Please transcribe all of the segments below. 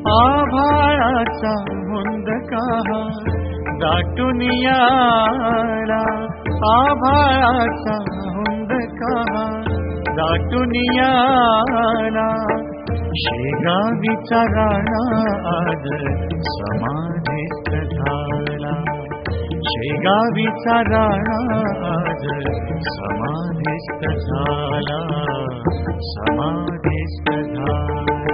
आभाळाचा हुंदका दाटून याला, आभाळाचा हुंदका दाटून याला, शेगावीचा राणा आज समाधीस्थ झाला, शेगावीचा राणा आज समाधीस्थ झाला, समाधीस्थ झाला.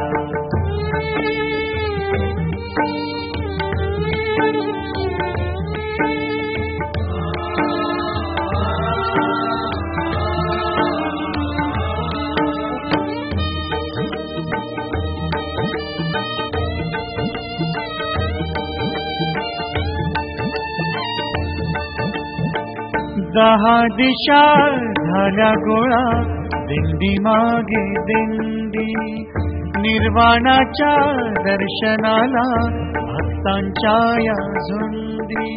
दहा दिशा झाल्या गोळा, दिंडी मागे दिंडी, निर्वाणाच्या दर्शनाला भक्तांच्या या झुंडी.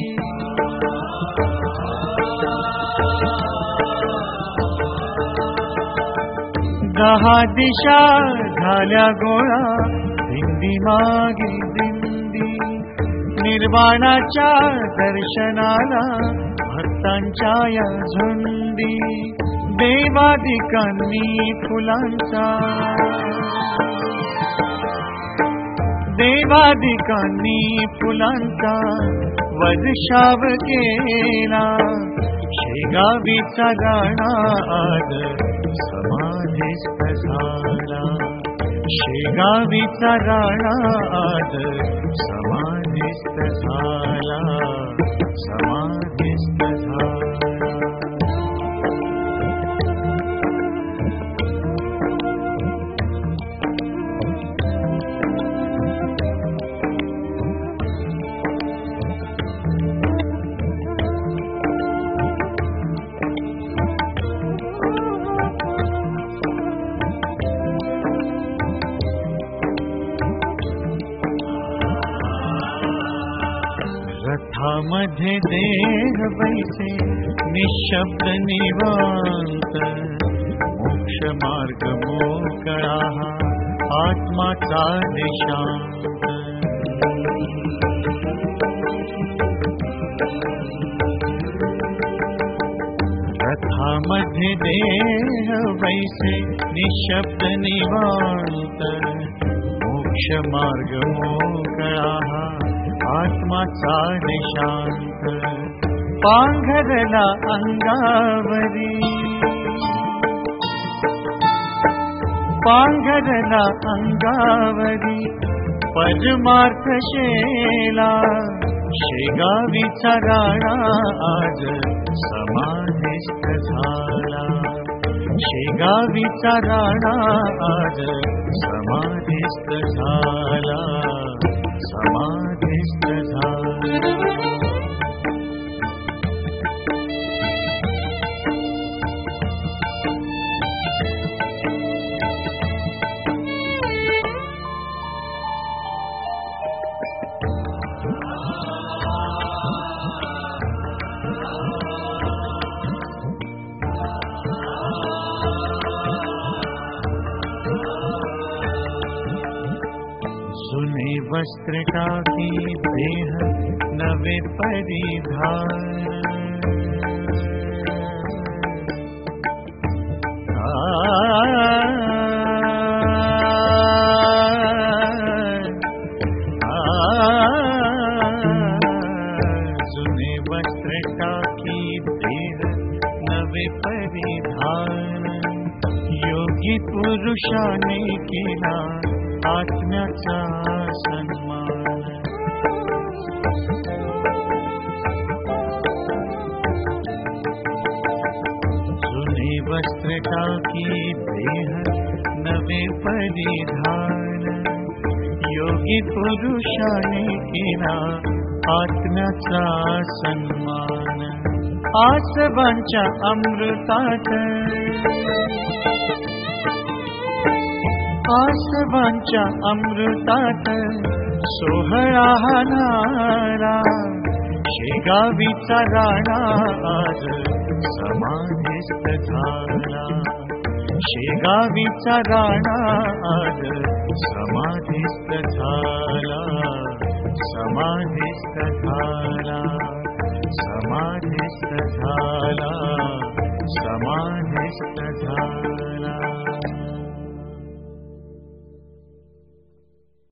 दहा दिशा झाल्या गोळा, दिंडी मागे दिंडी, निर्वाणाच्या दर्शनाला भक्तांच्या या झुंडी. देवादिकांनी फुलांचा, देवादिकांनी फुलांचा वर्षाव केला, शेगावीचा राणा आज समाधीस्थ झाला, शेगावीचा राणा आज समाधीस्थ झाला, समाधीस्थ झाला. रथामध्ये देह बैसे निशब्द निवांत, मोक्ष मार्ग मोकळा आत्माचा देशांत. रथामध्ये देह बैसे निशब्द निवांत, मोक्ष मार्ग मोकळा आत्माचा निशांत. पांघरला अंगावरी, पांघरला अंगावरी परमार्थ शेला, शेगावीचा राणा आज समाधीस्थ झाला, शेगावीचा राणा आज समाधीस्थ झाला, समाधीस्थ झाला. जुने वस्त्र टाकी देह नवे परिधान, जुने वस्त्र टाकी देह नवे परिधान, योगी पुरुषाने केला आत्म्याचा सन्मान. जुने वस्त्र टाकी देह नवे परिधान, योगी पुरुषाने केला आत्म्याचा सन्मान. आसवांच्या अमृतात, आसवांच्या अमृतात सोहळा हाणाला, शेगावीचा राणा आज समाधीस्थ झाला, शेगावीचा राणा आज समाधिस्थ झाला, समाधिस्थ झाला, समाधिस्थ झाला, समाधिस्थ झाला.